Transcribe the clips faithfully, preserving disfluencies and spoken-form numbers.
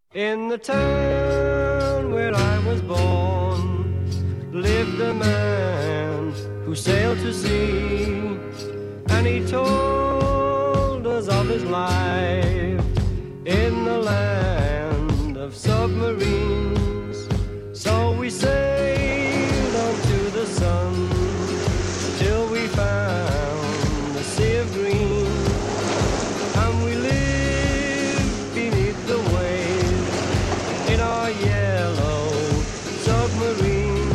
In the town where I was born lived a man who sailed to sea, and he told us of his life in the land of submarines. So we sailed on to the sun till we found the sea of green, and we lived beneath the waves in our yellow submarine.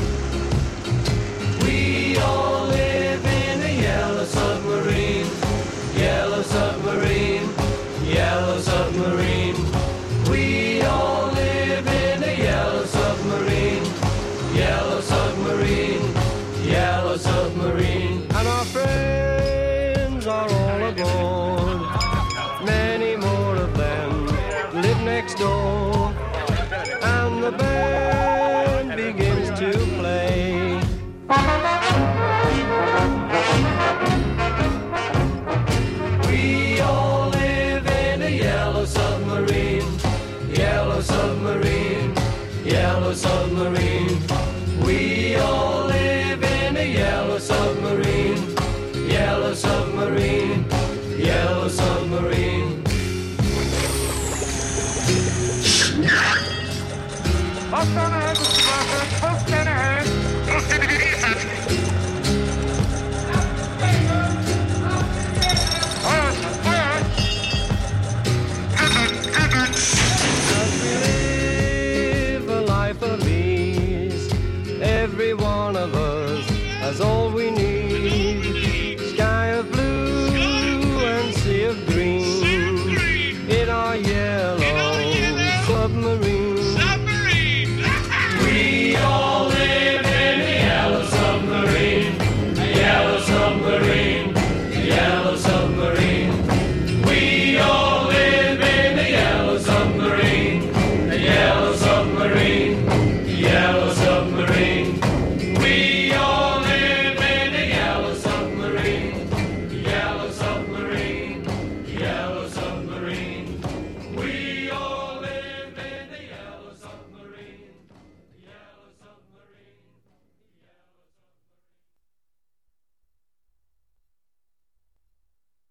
We all live in a yellow submarine, yellow submarine, yellow submarine. We all live in a yellow submarine, yellow submarine, yellow submarine. And our friends are all aboard, many more of them live next door, and the band begins to play. We all live in a yellow submarine, yellow submarine, yellow submarine.